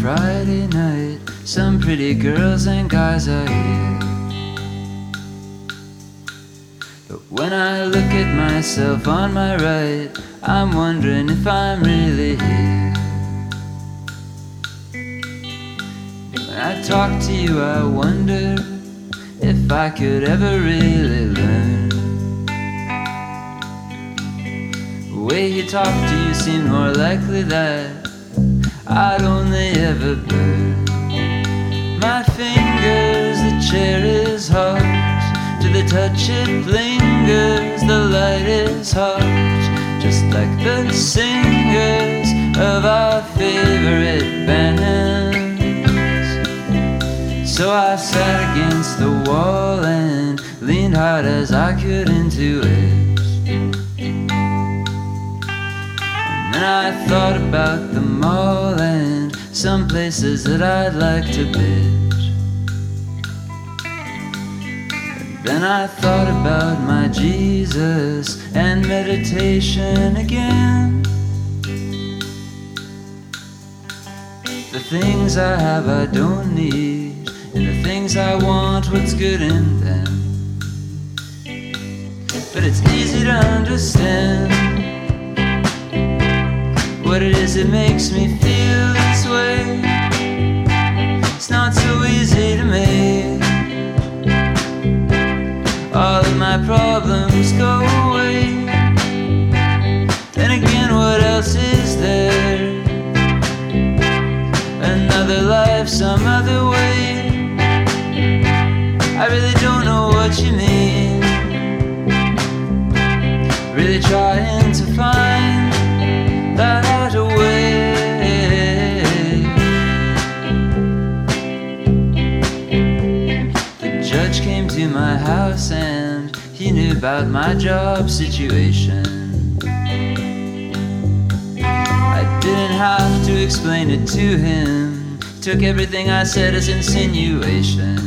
Friday night, some pretty girls and guys are here. But when I look at myself on my right, I'm wondering if I'm really here. When I talk to you, I wonder if I could ever really learn. The way he talked to you seemed more likely that I'd only ever burn. My fingers, the chair is hard. To the touch it lingers, the light is hard. Just like the singers of our favorite bands. So I sat against the wall and leaned hard as I could into it. And then I thought about the mall and some places that I'd like to visit. And then I thought about my Jesus and meditation again. The things I have I don't need, and the things I want, what's good in them. But it's easy to understand what it is that makes me feel this way. It's not so easy to make all of my problems go away. Then again, what else is there? Another life, some other way. I really don't know what you mean. Really trying to find that way. The judge came to my house and he knew about my job situation. I didn't have to explain it to him. He took everything I said as insinuation.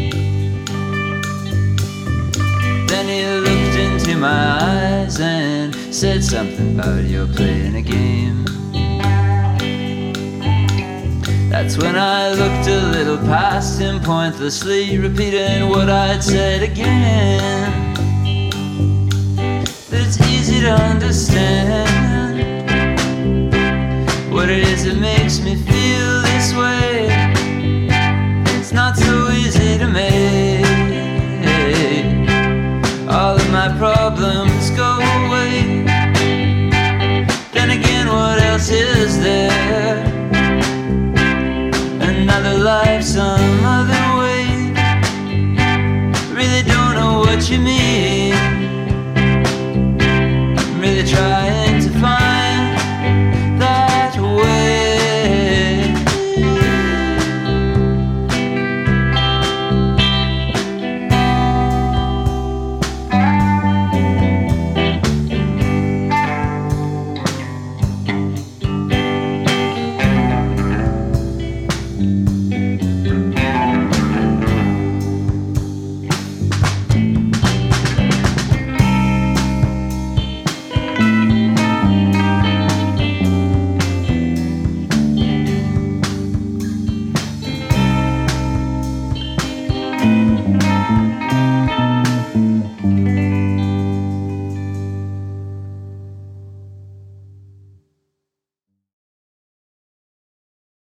Then he looked into my eyes and said something about you're playing a game. That's when I looked a little past him, pointlessly repeating what I'd said again. That it's easy to understand what it is that makes me feel this way. It's not so easy to make all of my problems go away. Then again, what else is there? Another life, some other way. Really don't know what you mean.